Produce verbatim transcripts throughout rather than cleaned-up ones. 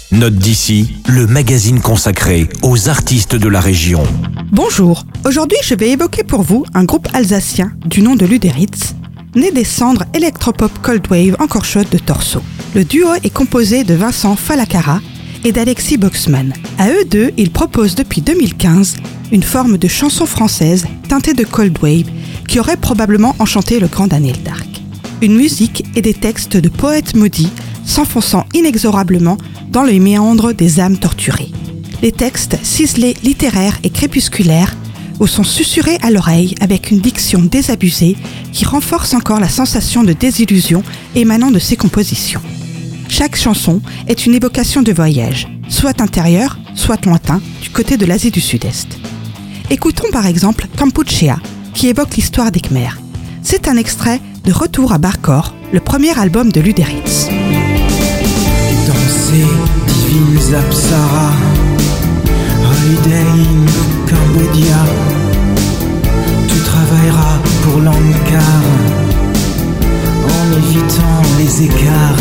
Note d'ici, le magazine consacré aux artistes de la région. Bonjour, aujourd'hui je vais évoquer pour vous un groupe alsacien du nom de Luderitz, né des cendres électropop cold wave encore chaudes de Torso. Le duo est composé de Vincent Falacara et d'Alexis Boxman. À eux deux, ils proposent depuis deux mille quinze une forme de chanson française teintée de cold wave qui aurait probablement enchanté le grand Daniel Dark. Une musique et des textes de poètes maudits s'enfonçant inexorablement dans les méandres des âmes torturées. Les textes ciselés, littéraires et crépusculaires vous sont susurrés à l'oreille avec une diction désabusée qui renforce encore la sensation de désillusion émanant de ces compositions. Chaque chanson est une évocation de voyage, soit intérieur, soit lointain, du côté de l'Asie du Sud-Est. Écoutons par exemple Kampuchea, qui évoque l'histoire des Khmers. C'est un extrait de Retour à Barkor, le premier album de Luderitz. Dans ces divines apsaras, Holiday in Cambodia, tu travailleras pour l'Ankar en évitant les écarts.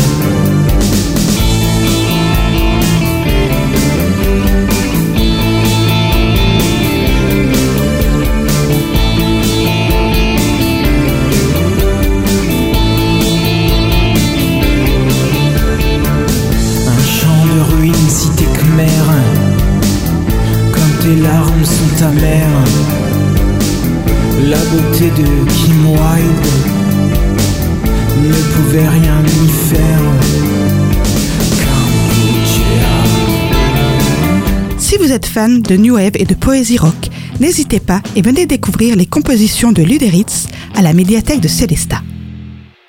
Cité Khmer, comme tes larmes sont amères, la beauté de Kim Wilde ne pouvait rien y faire. Si vous êtes fan de New Wave et de poésie rock, n'hésitez pas et venez découvrir les compositions de Luderitz à la médiathèque de Célestat.